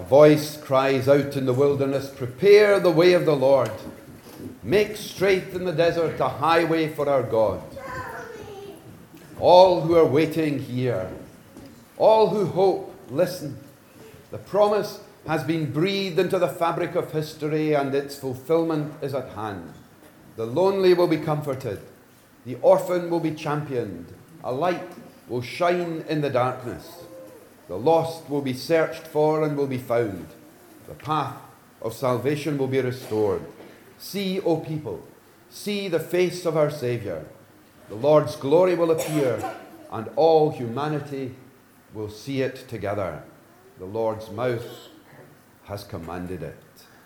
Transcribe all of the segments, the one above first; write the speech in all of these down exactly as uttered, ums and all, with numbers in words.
voice cries out in the wilderness, prepare the way of the Lord. Make straight in the desert a highway for our God. All who are waiting, hear. All who hope, listen. The promise has been breathed into the fabric of history, and its fulfillment is at hand. The lonely will be comforted. The orphan will be championed. A light will shine in the darkness. The lost will be searched for and will be found. The path of salvation will be restored. See, O people, see the face of our Saviour. The Lord's glory will appear, and all humanity will see it together. The Lord's mouth has commanded it.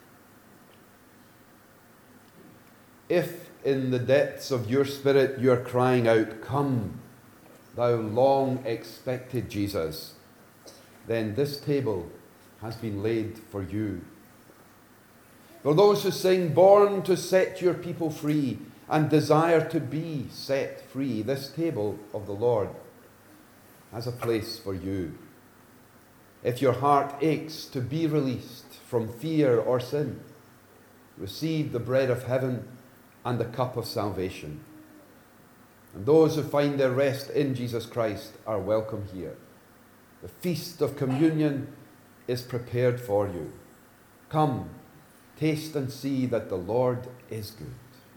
If in the depths of your spirit you are crying out, come, thou long expected Jesus, then this table has been laid for you. For those who sing, born to set your people free and desire to be set free, this table of the Lord has a place for you. If your heart aches to be released from fear or sin, receive the bread of heaven and the cup of salvation. And those who find their rest in Jesus Christ are welcome here. The feast of communion is prepared for you. Come, taste and see that the Lord is good.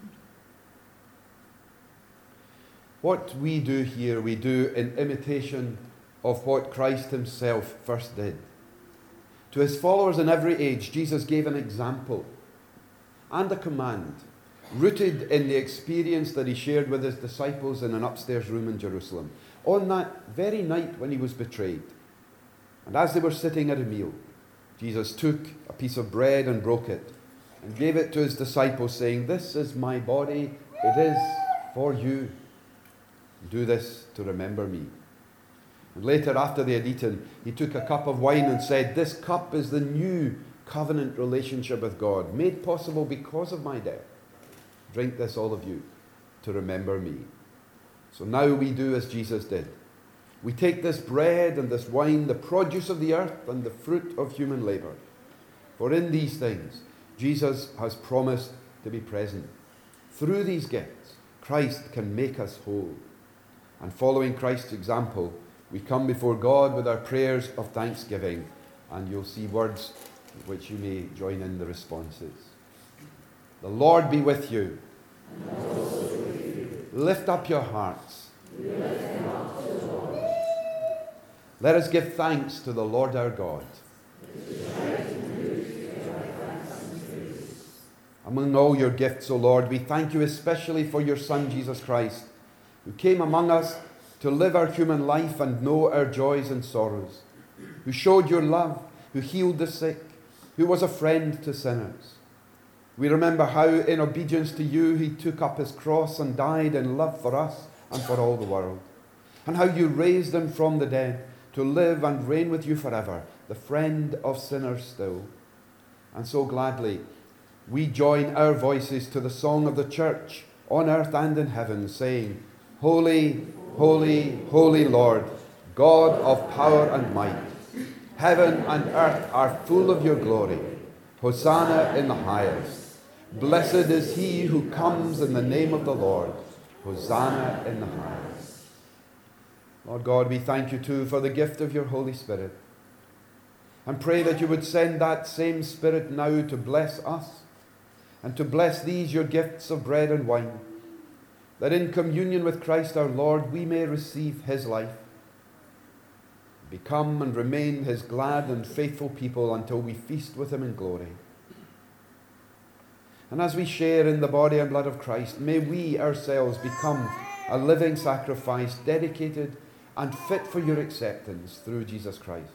What we do here, we do in imitation of what Christ himself first did. To his followers in every age, Jesus gave an example and a command, rooted in the experience that he shared with his disciples in an upstairs room in Jerusalem, on that very night when he was betrayed. And as they were sitting at a meal, Jesus took a piece of bread and broke it and gave it to his disciples, saying, "This is my body, it is for you. Do this to remember me." And later, after they had eaten, he took a cup of wine and said, "This cup is the new covenant relationship with God, made possible because of my death. Drink this, all of you, to remember me." So now we do as Jesus did. We take this bread and this wine, the produce of the earth and the fruit of human labor. For in these things, Jesus has promised to be present. Through these gifts, Christ can make us whole. And following Christ's example, we come before God with our prayers of thanksgiving, and you'll see words which you may join in the responses. The Lord be with you. And also with you. Lift up your hearts. We lift them up to the Lord. Let us give thanks to the Lord our God. It is right and good to give our thanks and praise. Among all your gifts, O Lord, we thank you especially for your Son, Jesus Christ, who came among us to live our human life and know our joys and sorrows, who showed your love, who healed the sick, who was a friend to sinners. We remember how, in obedience to you, he took up his cross and died in love for us and for all the world, and how you raised him from the dead to live and reign with you forever, the friend of sinners still. And so gladly we join our voices to the song of the church on earth and in heaven, saying, "Holy, holy, holy Lord, God of power and might. Heaven and earth are full of your glory. Hosanna in the highest. Blessed is he who comes in the name of the Lord. Hosanna in the highest." Lord God, we thank you too for the gift of your Holy Spirit, and pray that you would send that same Spirit now to bless us and to bless these your gifts of bread and wine, that in communion with Christ our Lord we may receive his life, become and remain his glad and faithful people until we feast with him in glory. And as we share in the body and blood of Christ, may we ourselves become a living sacrifice, dedicated and fit for your acceptance through Jesus Christ.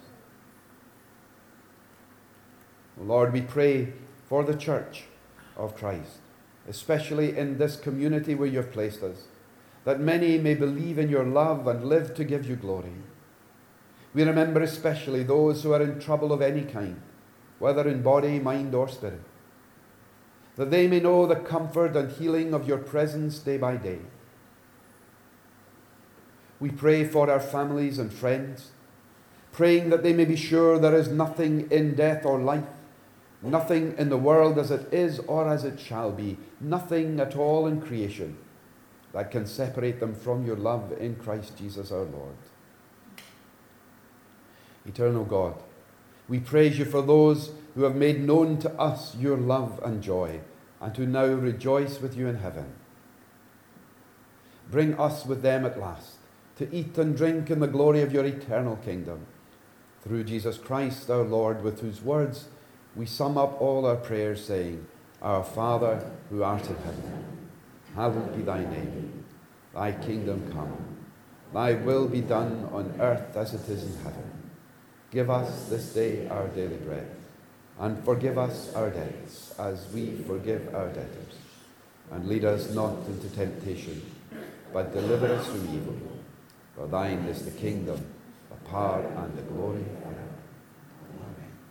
Lord, we pray for the church of Christ, especially in this community where you have placed us, that many may believe in your love and live to give you glory. We remember especially those who are in trouble of any kind, whether in body, mind, or spirit, that they may know the comfort and healing of your presence day by day. We pray for our families and friends, praying that they may be sure there is nothing in death or life, nothing in the world as it is or as it shall be, nothing at all in creation that can separate them from your love in Christ Jesus our Lord. Eternal God, we praise you for those who have made known to us your love and joy, and who now rejoice with you in heaven. Bring us with them at last to eat and drink in the glory of your eternal kingdom. Through Jesus Christ our Lord, with whose words we sum up all our prayers, saying, Our Father, who art in heaven, hallowed be thy name. Thy kingdom come. Thy will be done on earth as it is in heaven. Give us this day our daily bread, and forgive us our debts, as we forgive our debtors. And lead us not into temptation, but deliver us from evil. For thine is the kingdom, the power, and the glory forever.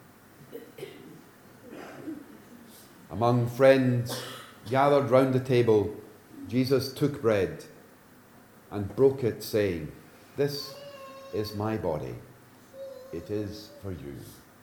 Amen. Among friends gathered round the table, Jesus took bread and broke it, saying, This is my body. It is for you.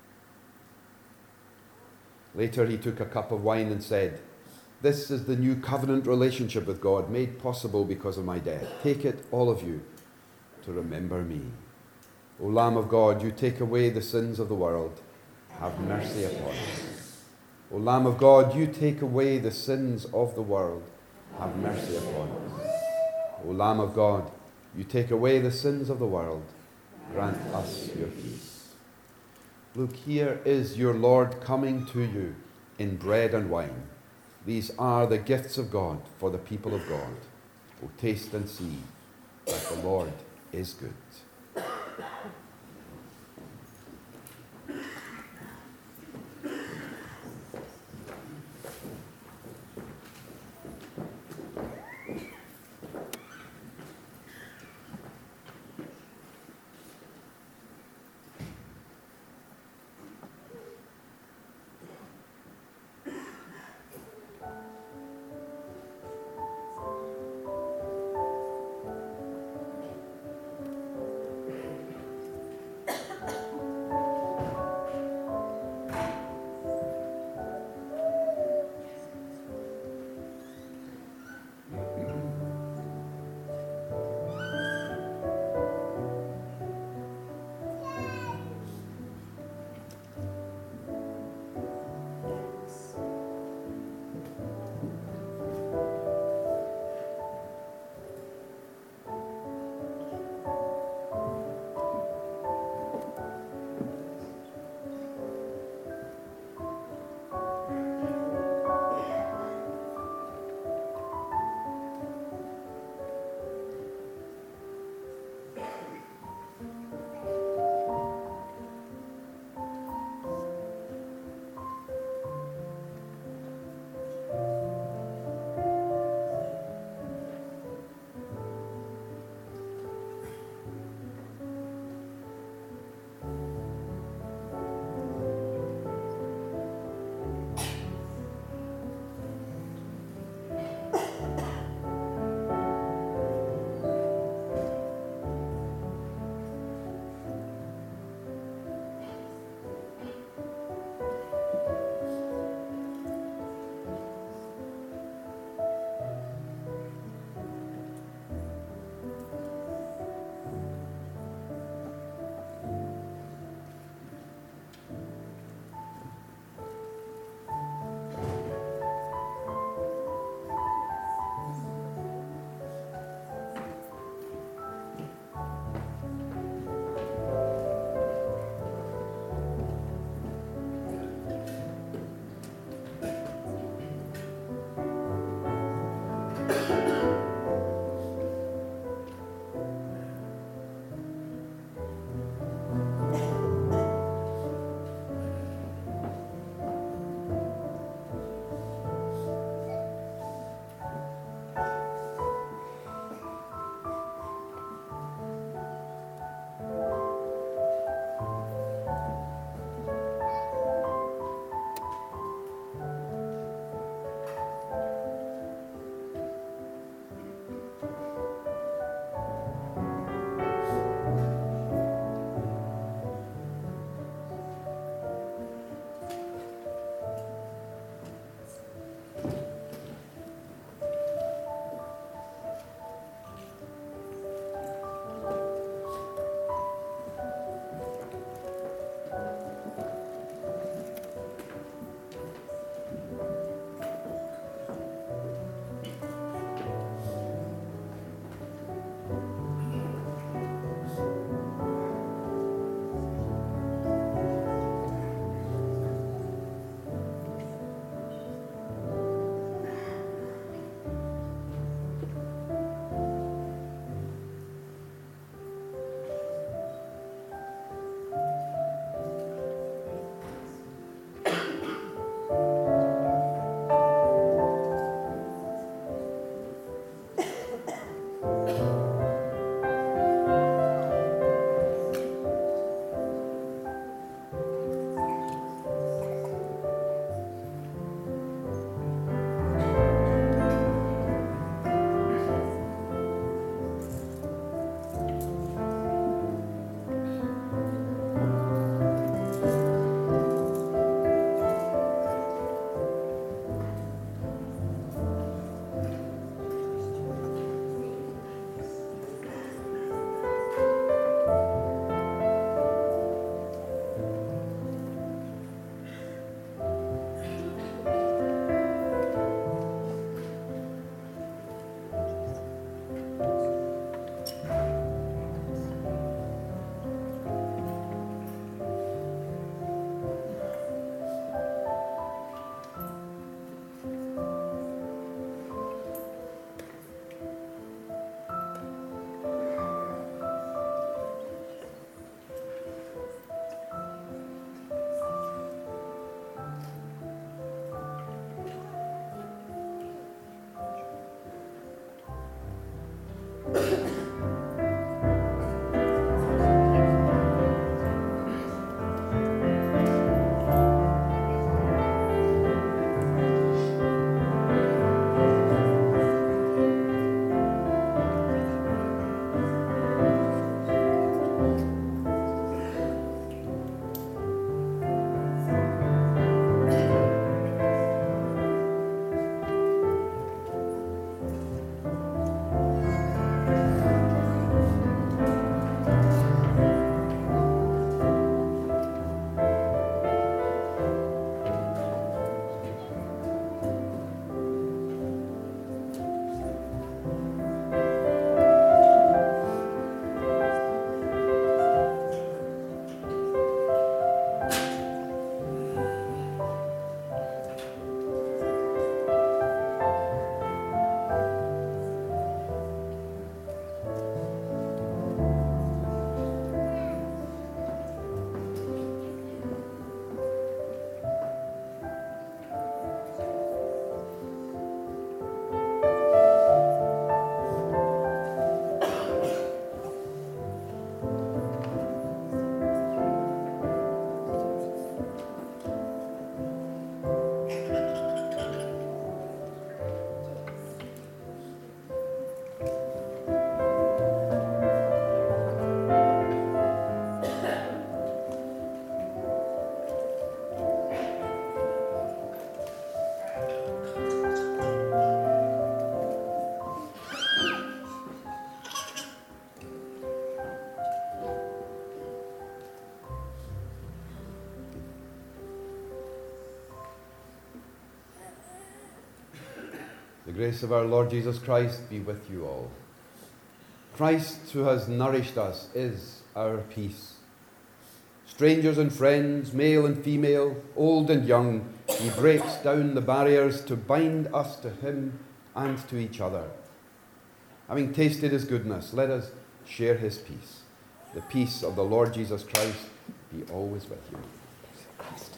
Later he took a cup of wine and said, This is the new covenant relationship with God, made possible because of my death. Take it, all of you, to remember me. O Lamb of God, you take away the sins of the world. Have mercy upon us. O Lamb of God, you take away the sins of the world. Have mercy upon us. O Lamb of God, you take away the sins of the world. Grant us your peace. Look, here is your Lord coming to you in bread and wine. These are the gifts of God for the people of God. O taste and see that the Lord is good. The grace of our Lord Jesus Christ be with you all. Christ, who has nourished us, is our peace. Strangers and friends, male and female, old and young, he breaks down the barriers to bind us to him and to each other. Having tasted his goodness, let us share his peace. The peace of the Lord Jesus Christ be always with you.